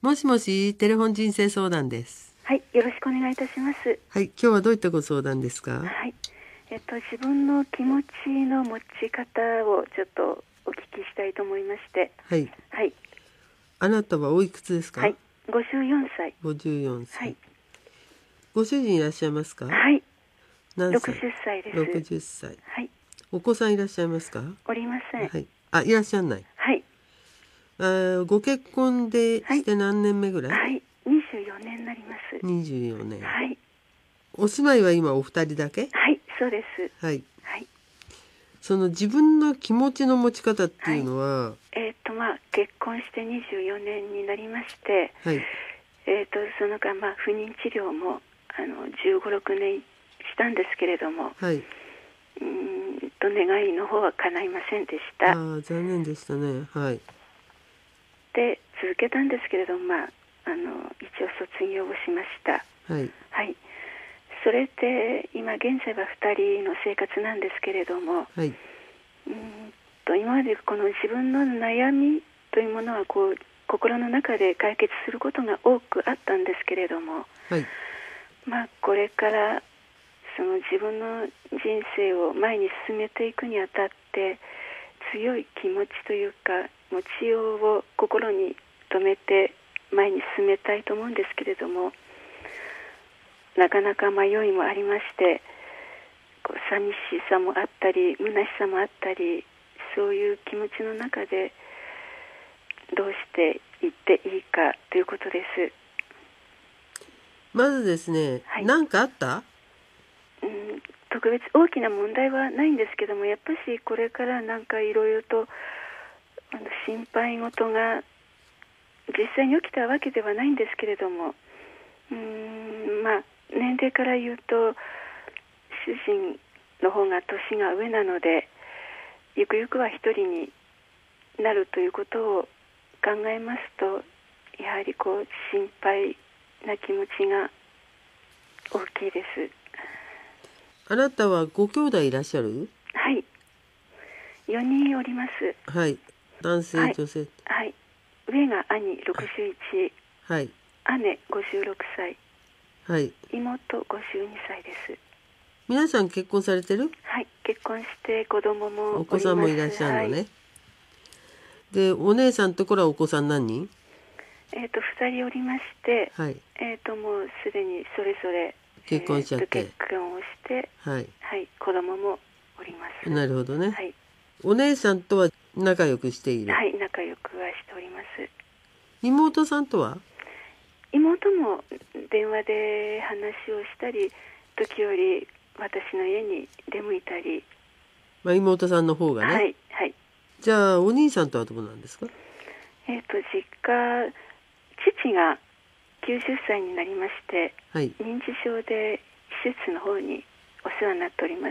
もしもし、テレフォン人生相談です。 はい、よろしくお願いいたします。 はい、今日はどういったご相談ですか？ はい、自分の気持ちの持ち方をちょっとお聞きしたいと思いまして。 はい。 はい。 あなたはおいくつですか？ はい、54歳。 54歳。 はい。 ご主人いらっしゃいますか？ はい。 何歳 60歳です。 60歳。 はい。 お子さんいらっしゃいますか？ おりません。 はい。あ、いらっしゃらない。 はい。 ご結婚でして何年目ぐらい？ はい、24年になります。 24年。 はい。 お住まいは今お二人だけ？ はい、そうです。 はい。 はい。 その自分の気持ちの持ち方っていうのは、 結婚して24年になりまして、 はい。 その間、不妊治療も15、6年したんですけれども、 はい。 願いの方は叶いませんでした。 残念でしたね。はい。 で続けたんですけれども、一応卒業をしました。 はい。 はい。それで今現在は2人の生活なんですけれども、 はい。 今までこの自分の悩みというものは心の中で解決することが多くあったんですけれども、 はい。 これからその自分の人生を前に進めていくにあたって強い気持ちというか持ちようを心に留めて前に進めたいと思うんですけれども、なかなか迷いもありまして、寂しさもあったり虚しさもあったり、そういう気持ちの中でどうしていっていいかということです。 まずですね、何かあった？ 特別大きな問題はないんですけども、やっぱしこれからなんかいろいろと心配事が実際に起きたわけではないんですけれども、年齢から言うと主人の方が年が上なので、ゆくゆくは一人になるということを考えますと、やはり心配な気持ちが大きいです。 あなたはご兄弟いらっしゃる？ はい、4人おります。 はい。男性、 はい、 女性。 はい。上が兄61、 はい。 姉56歳、 はい。 妹52歳です。 皆さん結婚されてる？ はい、結婚して子供もおります。 お子さんもいらっしゃるのね。はい、で、お姉さんところはお子さん何人 ？2人おりまして、 はい。 もうすでにそれぞれ結婚しちゃって、 結婚をして、 はい。 はい、子供もおります。 なるほどね。 はい。 お姉さんとは仲良くしている？ はい、仲良くはしております。 妹さんとは？ 妹も電話で話をしたり、時折私の家に出向いたり。 妹さんの方がね。 はい、はい。 じゃあお兄さんとはどうなんですか？ 実家、父が90歳になりまして、 はい、 認知症で施設の方にお世話になっております。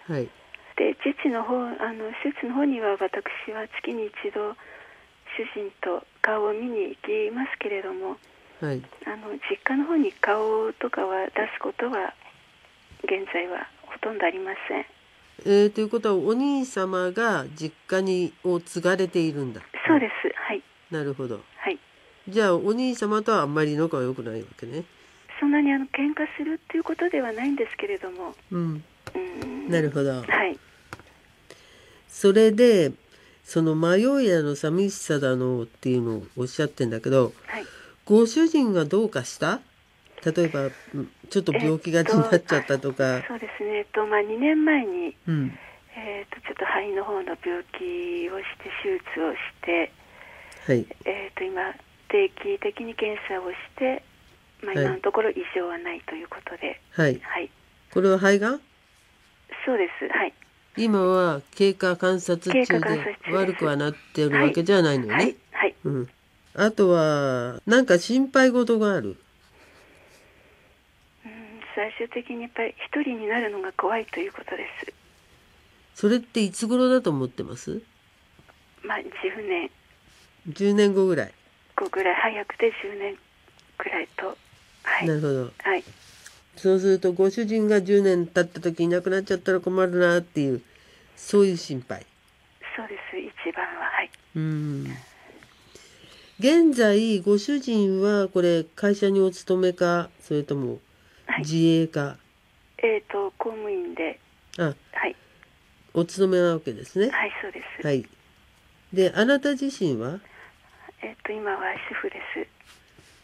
はい。 で父の方施設の方には私は月に一度主人と顔を見に行きますけれども、 はい、 実家の方に顔とかは出すことは現在はほとんどありません。 ということはお兄様が実家を継がれているんだ。 そうです。はい。 なるほど。 はい。 じゃあお兄様とはあんまり仲は良くないわけね。 そんなに喧嘩するっていうことではないんですけれども。 なるほど。 はい。 それでその迷いやの寂しさだのっていうのをおっしゃってんだけど、 はい、 ご主人がどうかした？例えばちょっと病気がちになっちゃったとか。 そうですね。2年前に、ちょっと肺の方の病気をして手術をして、 はい。 今定期的に検査をして、今のところ異常はないということで。 はい。 はい。 これは肺がん？ そうです。はい。 今は経過観察中で悪くはなってるわけじゃないのよね。はい。 はい。 あとはなんか心配事がある？ 最終的にやっぱり一人になるのが怖いということです。 それっていつ頃だと思ってます？ 10年。 10年後ぐらい。 後ぐらい、早くて10年ぐらいと。はい。 なるほど。 はい。 そうするとご主人が10年経った時いなくなっちゃったら困るなっていう、そういう心配。 そうです。一番は。はい。 現在ご主人はこれ会社にお勤めか、それとも自営か。 公務員で。 あ、 はい。 お勤めなわけですね。 はい、そうです。 はい。で、あなた自身は今は主婦です。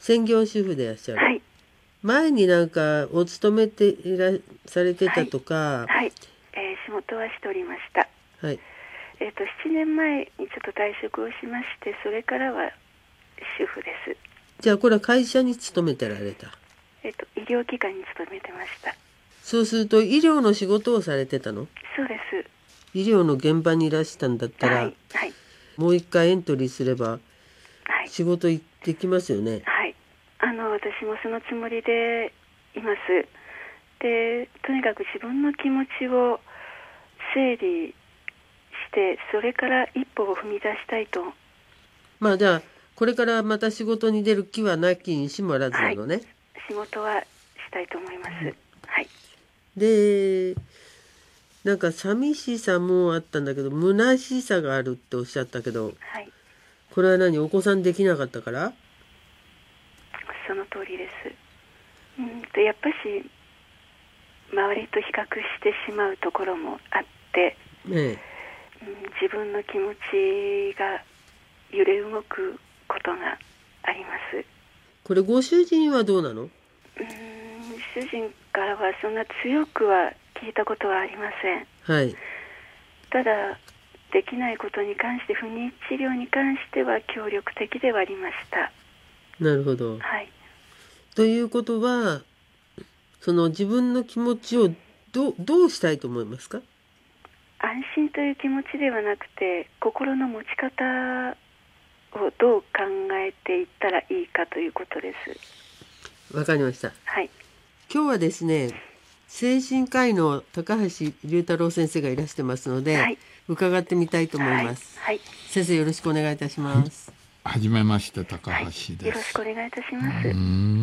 専業主婦でいらっしゃる。 はい。 前になんかお勤めてされてたとか。 はい。仕事はしておりました。 はい。 7年前にちょっと退職をしまして、それからは主婦です。 じゃあこれは会社に勤めてられた。 医療機関に勤めてました。 そうすると医療の仕事をされてたの？ そうです。 医療の現場にいらしたんだったら、 はい。はい。 もう一回エントリーすればはい。 仕事行ってきますよね。 はい。私もそのつもりでいます。で、とにかく自分の気持ちを整理して、それから一歩を踏み出したいと。 まあじゃあこれからまた仕事に出る気はなきにしもあらずなのね。はい、 仕事はしたいと思います。はい。 で、なんか寂しさもあったんだけど、虚しさがあるっておっしゃったけど、 はい。 これは何、お子さんできなかったから？ その通りです。やっぱし周りと比較してしまうところもあって、自分の気持ちが揺れ動くことがあります。 これご主人はどうなの？ 主人からはそんな強くは聞いたことはありません。 はい。 ただできないことに関して、不妊治療に関しては協力的ではありました。 なるほど。 はい。 ということは、その自分の気持ちをどうしたいと思いますか？ 安心という気持ちではなくて、心の持ち方をどう考えていったらいいかということです。 わかりました。 はい。 今日はですね、精神科医の高橋龍太郎先生がいらしてますので、はい、伺ってみたいと思います。 はい。 先生よろしくお願いいたします。 はじめまして高橋です、 よろしくお願いいたします。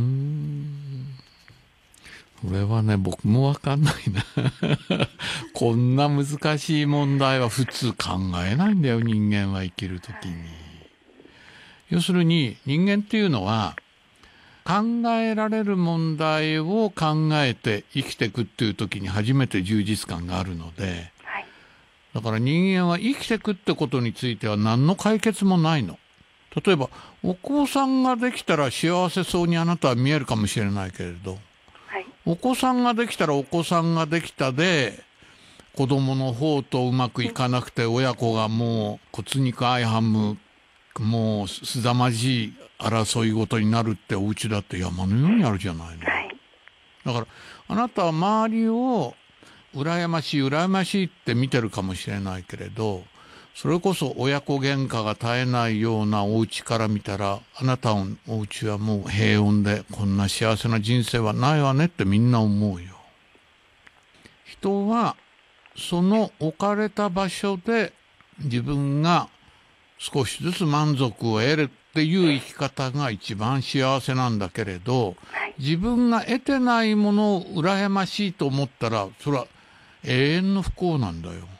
これはね、僕もわかんないなこんな難しい問題は普通考えないんだよ、人間は生きるときに。要するに人間っていうのは考えられる問題を考えて生きていくっていう時に初めて充実感があるので、だから人間は生きていくってことについては何の解決もないの。例えばお子さんができたら幸せそうにあなたは見えるかもしれないけれど、お子さんができたらお子さんができたで子供の方とうまくいかなくて親子がもう骨肉相反もう凄まじい争い事になるってお家だって山のようにあるじゃないの。だからあなたは周りを羨ましい羨ましいって見てるかもしれないけれど、それこそ親子喧嘩が絶えないようなお家から見たら、あなたのお家はもう平穏でこんな幸せな人生はないわねってみんな思うよ。人はその置かれた場所で自分が少しずつ満足を得るっていう生き方が一番幸せなんだけれど、自分が得てないものを羨ましいと思ったらそれは永遠の不幸なんだよ。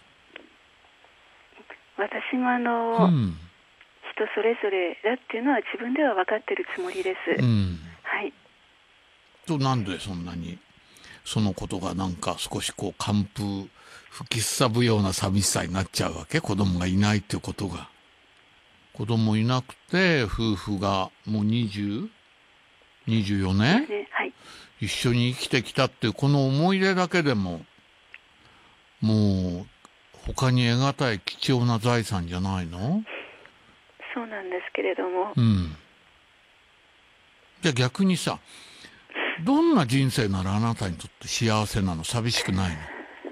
私も人それぞれだっていうのは自分では分かってるつもりです。はい。 となんでそんなにそのことがなんか少しこう寒風吹きすさぶような寂しさになっちゃうわけ？子供がいないっていうことが。子供いなくて夫婦がもう24年、一緒に生きてきたっていうこの思い出だけでももう他に得難い貴重な財産じゃないの？ そうなんですけれども、 じゃあ逆にさ、どんな人生ならあなたにとって幸せなの？寂しくないの？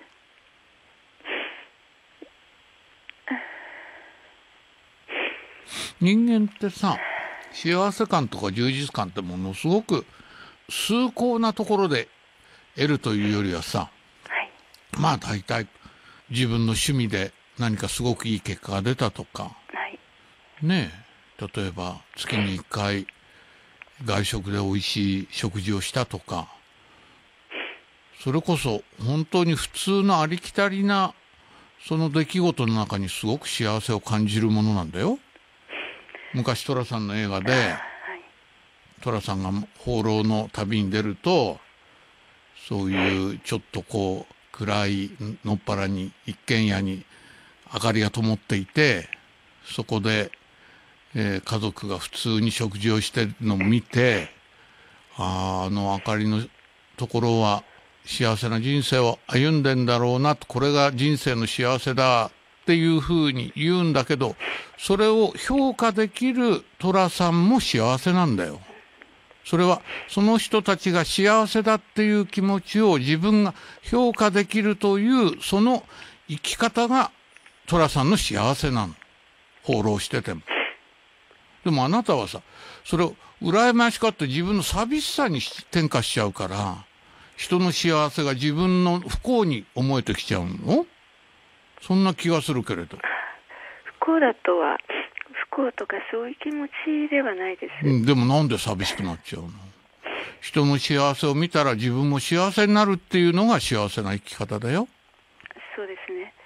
人間ってさ、幸せ感とか充実感ってものすごく崇高なところで得るというよりはさ、まあ大体自分の趣味で何かすごくいい結果が出たとか、ねえ、例えば月に1回外食で美味しい食事をしたとか、それこそ本当に普通のありきたりなその出来事の中にすごく幸せを感じるものなんだよ。 昔寅さんの映画ではい寅さんが放浪の旅に出ると、そういうちょっとこう暗いのっぱらに一軒家に明かりが灯っていて、そこで、家族が普通に食事をしてるのを見て、あの明かりのところは幸せな人生を歩んでんだろうなと、これが人生の幸せだっていうふうに言うんだけど、それを評価できる寅さんも幸せなんだよ。それはその人たちが幸せだっていう気持ちを自分が評価できるという、その生き方が寅さんの幸せなの。放浪してても。でもあなたはさ、それを羨ましかって自分の寂しさに転化しちゃうから、人の幸せが自分の不幸に思えてきちゃうの？そんな気がするけれど。 不幸だとは、不幸とかそういう気持ちではないです。 でもなんで寂しくなっちゃうの？人の幸せを見たら自分も幸せになるっていうのが幸せな生き方だよ。 そうですね。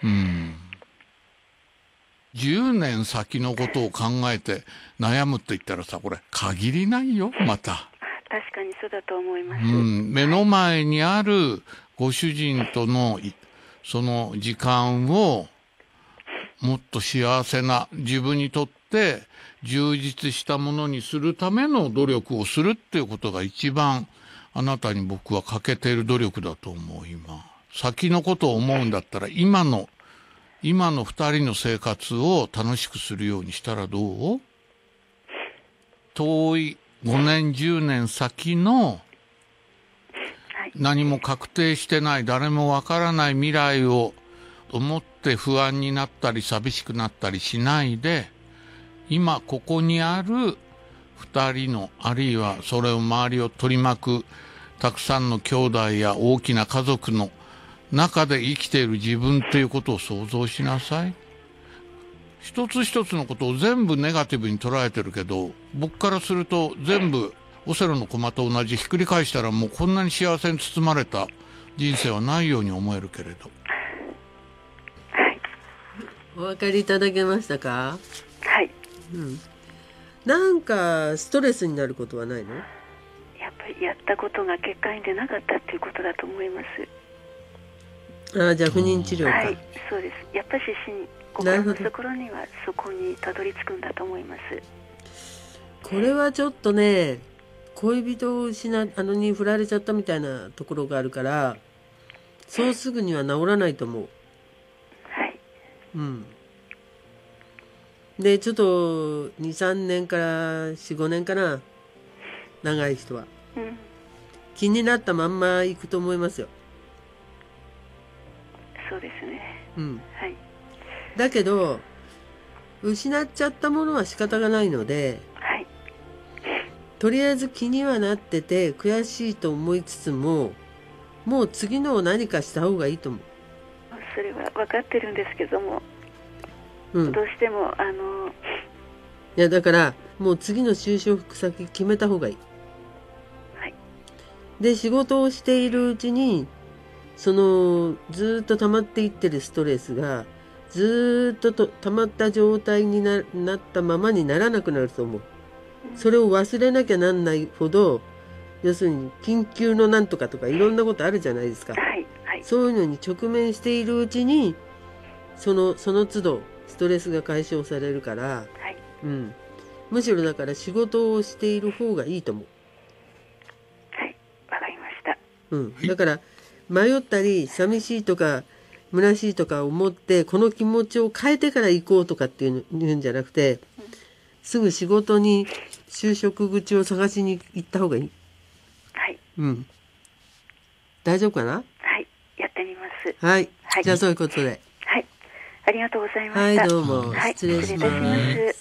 10年先のことを考えて悩むって言ったらさ、これ限りないよ、また。 確かにそうだと思います。 目の前にあるご主人とのその時間をもっと幸せな、自分にとって充実したものにするための努力をするっていうことが一番あなたに僕は欠けている努力だと思う。今先のことを思うんだったら今の2人の生活を楽しくするようにしたらどう？遠い5年10年先の何も確定してない、誰もわからない未来を思って不安になったり寂しくなったりしないで、今ここにある2人の、あるいはそれを周りを取り巻くたくさんの兄弟や大きな家族の中で生きている自分ということを想像しなさい。一つ一つのことを全部ネガティブに捉えてるけど、僕からすると全部オセロの駒と同じ、ひっくり返したらもうこんなに幸せに包まれた人生はないように思えるけれど。 お分かりいただけましたか？ はい。 なんかストレスになることはないの？ やっぱりやったことが結果に出なかったっていうことだと思います。 じゃあ不妊治療か。 はい、そうです。やっぱり心のところにはそこにたどり着くんだと思います。 これはちょっとね、恋人をに振られちゃったみたいなところがあるから、そうすぐには治らないと思う。 はい。 でちょっと 2,3 年から 4,5 年かな、長い人は、気になったまんま行くと思いますよ。 そうですね。はい。 だけど失っちゃったものは仕方がないので、 はい、 とりあえず気にはなってて悔しいと思いつつも、もう次のを何かした方がいいと思う。 それは分かってるんですけども、どうしてもいやだからもう次の就職先決めた方がいい。 はい。 で仕事をしているうちにそのずっと溜まっていってるストレスがずっと溜まった状態に なったままにならなくなると思う。それを忘れなきゃなんないほど、要するに緊急のなんとかとかいろんなことあるじゃないですか。 はいはい、 そういうのに直面しているうちにその都度ストレスが解消されるから、 はい、 むしろだから仕事をしている方がいいと思う。 はい、わかりました。 だから迷ったり寂しいとか虚しいとか思ってこの気持ちを変えてから行こうとかっていうんじゃなくて、すぐ仕事に就職口を探しに行った方がいい。 はい。 大丈夫かな？ はい、やってみます。 はい。じゃあそういうことで。 はい。ありがとうございました。 はい、どうも。失礼します。